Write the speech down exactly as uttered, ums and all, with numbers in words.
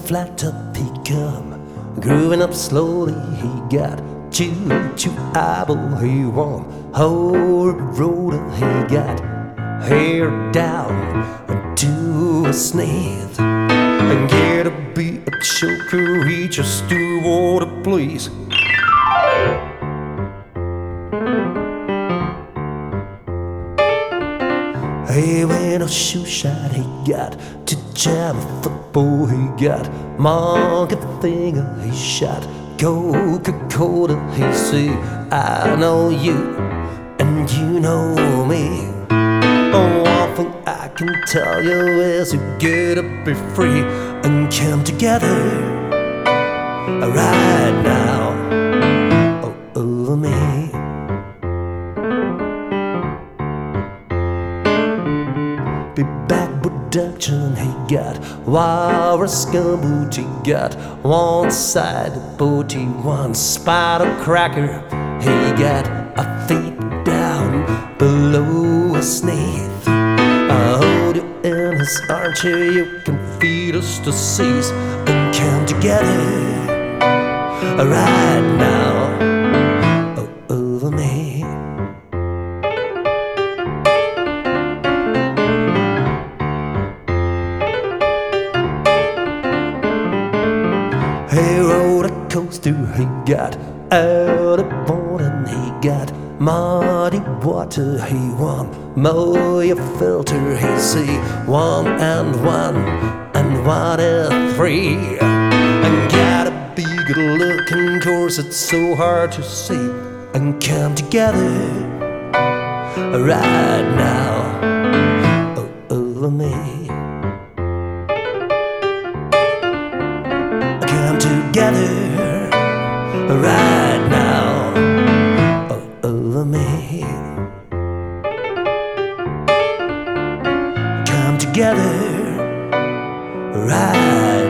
flat top he come, grooving up slowly. He got choo-choo eyeball. He won whole road. He got hair down to a sneeze, and get a beat a choker. He just do what he please. He went a shoe shot, he got to jam a football. He got monkey finger, he shot Coca-Cola. He say, I know you and you know me. Oh, one thing I can tell you is you gotta be free and come together right now oh, over me. Be back production, he got walrus gumboot. He got one side booty, one spider cracker. He got a feet down below a sneeze. I hold you in his armchair, you can feed us to cease and come together right now oh, over me. He rode a coaster, he got out of morning. He got muddy water, he won Moya filter. He see one and one and one and three, and got a be good looking course. It's so hard to see and come together right now oh, over me. Come together right now oh, over me. Come together right